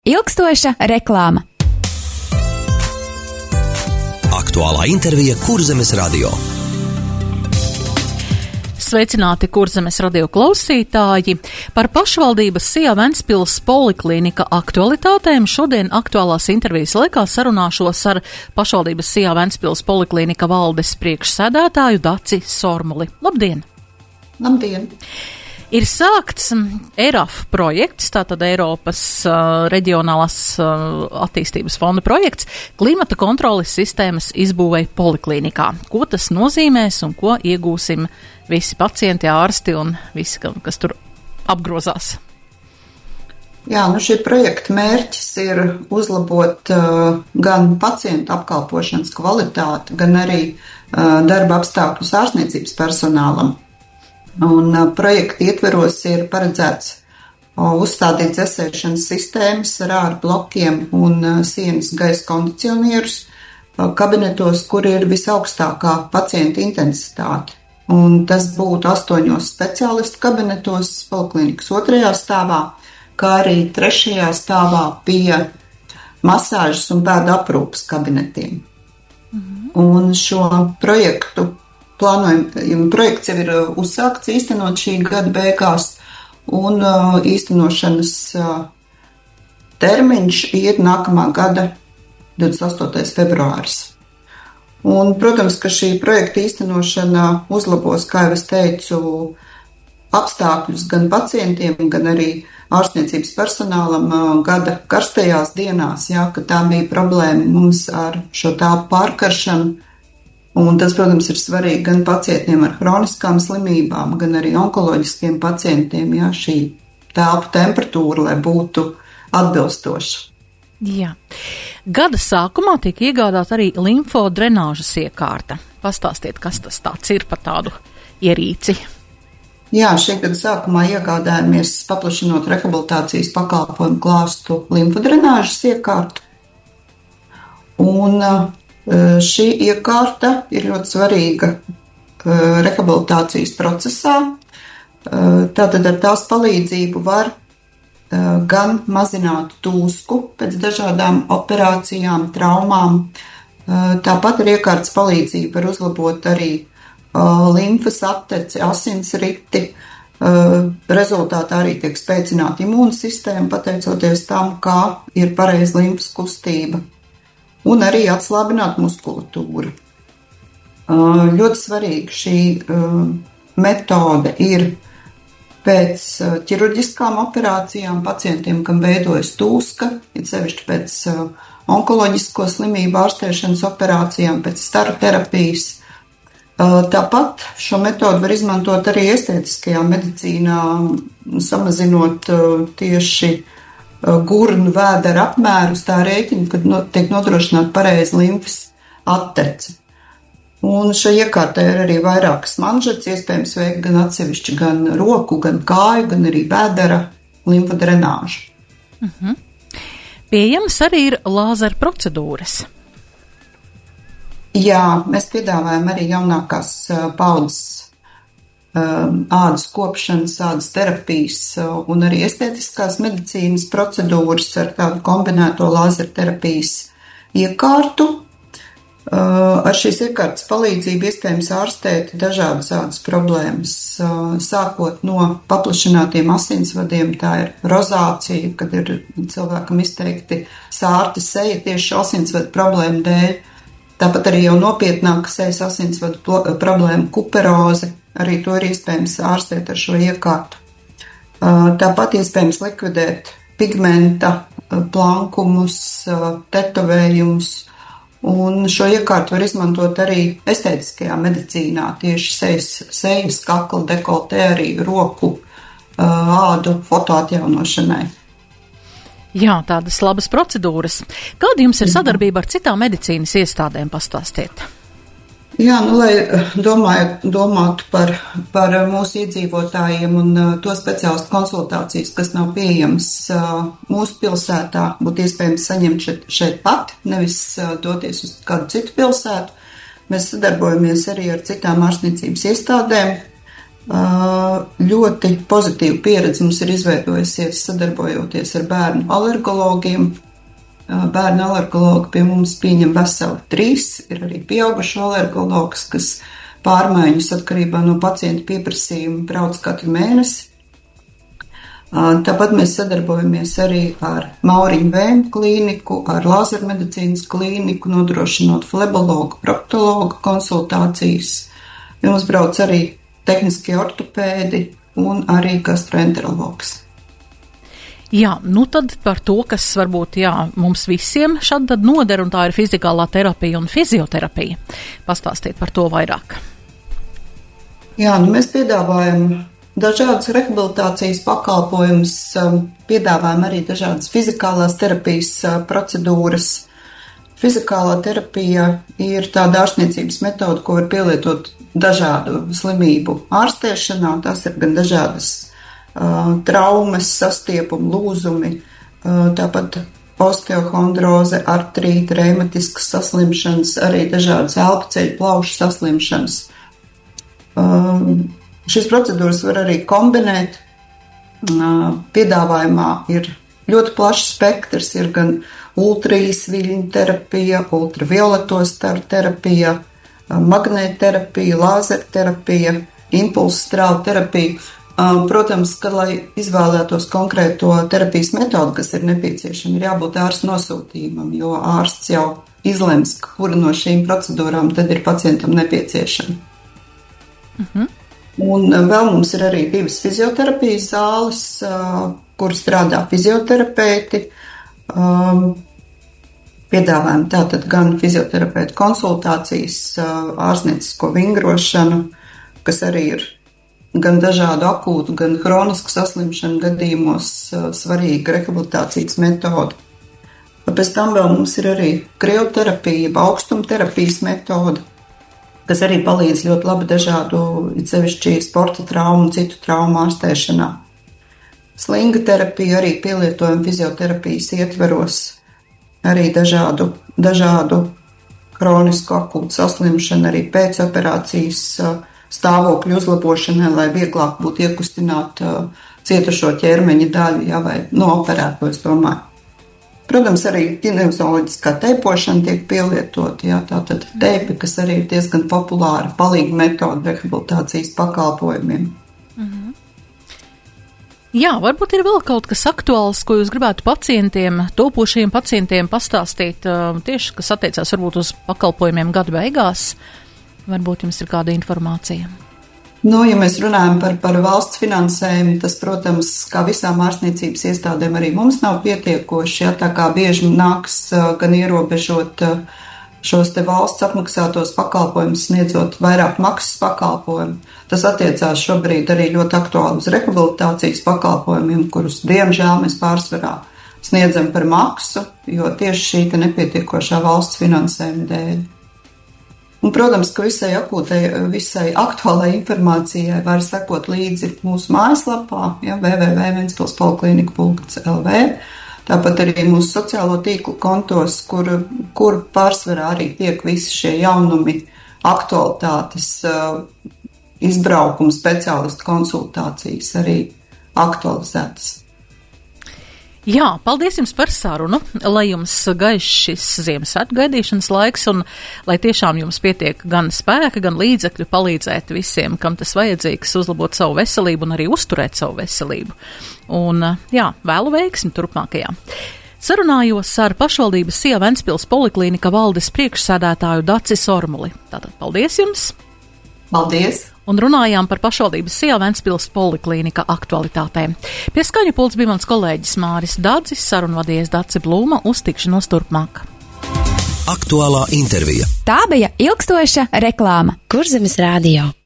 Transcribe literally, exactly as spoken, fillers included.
Ilgstoša reklāma. Aktuālā intervija Kurzemes radio. Sveicināti Kurzemes radio klausītāji! Par pašvaldības Sijā Ventspils poliklīnika aktualitātēm šodien aktuālās intervijas laikā sarunāšos ar pašvaldības Sijā Ventspils poliklīnika valdes priekšsēdētāju Daci Sormuli. Labdien! Labdien! Ir sākts E R A F projekts, tātad Eiropas uh, reģionālās uh, attīstības fonda projekts, klimata kontroles sistēmas izbūvei poliklīnikā. Ko tas nozīmēs un ko iegūsim visi pacienti, ārsti un visi, kas tur apgrozās? Jā, nu šī projekta mērķis ir uzlabot uh, gan pacientu apkalpošanas kvalitāti, gan arī uh, darba apstākļus ārstniecības personālam. Un uh, projekta ietveros ir paredzēts uh, uzstādīt dzesēšanas sistēmas ar āru blokiem un uh, sienas gaisa kondicionierus uh, kabinetos, kur ir visaugstākā pacienta intensitāte. Un tas būtu astoņos speciālistu kabinetos, poliklīnikas otrajā stāvā, kā arī trešajā stāvā pie masāžas un pēdu aprūpas kabinetiem. Mhm. Un šo projektu plānojam, projekts jau ir uzsākts īstenot šī gada beigās, un uh, īstenošanas uh, termiņš ir nākamā gada divdesmit astotais februāris. Un, protams, ka šī projekta īstenošana uzlabos, kā jau es teicu, apstākļus gan pacientiem, gan arī ārstniecības personālam uh, gada karstajās dienās, jā, ka tā bija problēma mums ar šo tāpu pārkaršanu. Un tas, protams, ir svarīgi gan pacientiem ar hroniskām slimībām, gan arī onkoloģiskiem pacientiem, ja šī telpu temperatūra, lai būtu atbilstoša. Jā. Gada sākumā tiek iegādāta arī limfodrenāžas iekārta. Pastāstiet, kas tas tāds ir par tādu ierīci? Jā, šī gada sākumā iegādājamies paplašinot rehabilitācijas pakalpojumu klāstu limfodrenāžas iekārtu. Un šī iekārta ir ļoti svarīga rehabilitācijas procesā. Tātad ar tās palīdzību var gan mazināt tūsku pēc dažādām operācijām, traumām. Tāpat ar iekārtas palīdzību var uzlabot arī limfas atteci, asinsriti. Rezultātā arī tiek spēcināta imūnsistēma, pateicoties tam, kā ir pareiza limfas kustība. Un arī atslābināt muskulatūru. Ļoti svarīga šī metode ir pēc ķirurģiskām operācijām pacientiem, kam veidojas tūska, ir sevišķi pēc onkoloģisko slimību ārstēšanas operācijām, pēc staru terapijas. Tāpat šo metodu var izmantot arī estētiskajā medicīnā, samazinot tieši gurnu vēdera apmērus tā rēķina, kad no, tiek nodrošināta pareiza limfas attece. Un šai iekārtai ir arī vairākas manžetes, iespējams veikt gan atsevišķi gan roku, gan kāju, gan arī vēdera limfodrenāžu. Mhm. Pieejams arī ir lāzera procedūras. Jā, mēs piedāvājam arī jaunākās paudzes ādas kopšanas, ādas terapijas un arī estētiskās medicīnas procedūras ar tādu kombinēto lāzerterapijas iekārtu. Ar šīs iekārtas palīdzību iespējams ārstēt dažādas ādas problēmas, sākot no paplašinātiem asinsvadiem, tā ir rozācija, kad ir cilvēkam izteikti sārta seja tieši asinsvadu problēmu dēļ. Tāpat arī jau nopietnāka sejas asinsvadu problēma kuperoze. Arī to ir iespējams ārstēt ar šo iekārtu. Tāpat iespējams likvidēt pigmenta plankumus, tetovējumus, un šo iekārtu var izmantot arī estētiskajā medicīnā, tieši sejas, sejas kakla, dekoltē, arī roku, ādu fotoatjaunošanai. Jā, tādas labas procedūras. Kāda jums ir sadarbība ar citām medicīnas iestādēm, pastāstiet? Jā, nu, lai domājot, domātu par, par mūsu iedzīvotājiem un to speciālistu konsultācijas, kas nav pieejamas mūsu pilsētā, būtu iespējams saņemt šeit, šeit pat, nevis doties uz kādu citu pilsētu. Mēs sadarbojamies arī ar citām ārstniecības iestādēm, Ļoti pozitīva pieredze mums ir izveidojusies sadarbojoties ar bērnu alergologiem. Bērnu alergologi pie mums pieņem veseli trīs, ir arī pieaugušo alergologs, kas pārmaiņas atkarībā no pacienta pieprasījuma brauc katru mēnesi. Tāpat mēs sadarbojamies arī ar Mauriņu Vēmu klīniku, ar lāzermedicīnas klīniku, nodrošinot flebologu, proktologu konsultācijas. Ja mums brauc arī tehniskie ortopēdi un arī gastroenterologs. Jā, nu tad par to, kas varbūt jā, mums visiem šādi tad noder, un tā ir fizikālā terapija un fizioterapija. Pastāstiet par to vairāk. Jā, nu mēs piedāvājam dažādas rehabilitācijas pakalpojumus, piedāvājam arī dažādas fizikālās terapijas procedūras. Fizikālā terapija ir tāda ārstniecības metode, ko var pielietot dažādu slimību ārstēšanā. Tas ir gan dažādas uh, traumas, sastiepumi, lūzumi, uh, tāpat osteohondroze, artrīti, reumatiskas saslimšanas, arī dažādas elpoceļu plaušu saslimšanas. Uh, šīs procedūras var arī kombinēt. Uh, piedāvājumā ir ļoti plašs spektrs, ir gan ultraīsviļņu terapija, ultravioleto staru terapija, magnētterapija, lāzerterapija, impulsu strāvu terapija. Protams, ka, lai izvēlētos konkrēto terapijas metodu, kas ir nepieciešama, ir jābūt ārsta nosūtījumam, jo ārsts jau izlems, kura no šīm procedūrām tad ir pacientam nepieciešama. Uh-huh. Un vēl mums ir arī divas fizioterapijas zāles, kur strādā fizioterapeiti. Piedāvājam tātad gan fizioterapeitu konsultācijas, ārstniecisko vingrošanu, kas arī ir gan dažādu akūtu, gan hronisku saslimšanu gadījumos svarīga rehabilitācijas metode. Pēc tam vēl mums ir arī krioterapija, augstumterapijas metode, kas arī palīdz ļoti labi dažādu, it sevišķi sporta traumu un citu traumu ārstēšanā. Slinga terapija arī pielietojam fizioterapijas ietveros, arī dažādu, dažādu hronisku akūtu saslimšanu, arī pēcoperācijas stāvokļu uzlabošanai, lai vieglāk būtu iekustināt cietušo ķermeņa daļu, jā, vai nooperēto, es domāju. Protams, arī kinezoloģiskā teipošana tiek pielietot, jā, tātad teipi, kas arī ir diezgan populāra palīga metode rehabilitācijas pakalpojumiem. Mhm. Jā, varbūt ir vēl kaut kas aktuāls, ko jūs gribētu pacientiem, topošiem pacientiem pastāstīt, tieši, kas attiecās varbūt uz pakalpojumiem gada beigās. Varbūt jums ir kāda informācija. Nu, ja mēs runājam par, par valsts finansējumu, tas, protams, kā visām ārstniecības iestādēm arī mums nav pietiekoši, ja, tā kā bieži nāks gan ierobežot šos te valsts apmaksātos pakalpojumus, sniedzot vairāk maksas pakalpojumu. Tas attiecās šobrīd arī ļoti aktuāli uz rehabilitācijas pakalpojumiem, kurus, diemžēl, mēs pārsvarā sniedzam par maksu, jo tieši šī te nepietiekošā valsts finansējuma dēļ. Un, protams, ka visai akūtai, visai aktuālai informācijai var sekot līdzi mūsu mājaslapā, ja, w w w punktu ventspils poliklinika punktu l v. Tāpat arī mūsu sociālo tīklu kontos, kur, kur pārsvarā arī tiek visi šie jaunumi, aktualitātes, izbraukuma speciālistu konsultācijas arī aktualizētas. Jā, paldies jums par sarunu, lai jums gaišs šis Ziemassvētku gaidīšanas laiks un lai tiešām jums pietiek gan spēka, gan līdzekļu palīdzēt visiem, kam tas vajadzīgs, uzlabot savu veselību un arī uzturēt savu veselību. Un jā, vēlu veiksmi turpmākajā. Sarunājos ar pašvaldības Sija Ventspils poliklīnika valdes priekšsēdētāju Daci Sormuli. Tātad paldies jums! Paldies! Un runājām par pašvaldības Sija Ventspils poliklīnika aktualitātēm. Pie skaņu pults bija mans kolēģis Māris Dadzis, sarunvadījies Daci Blūma, uz tikšanos turpmāk. Aktuālā intervija. Tā bija ilgstoša reklāma. Kurzemes radio.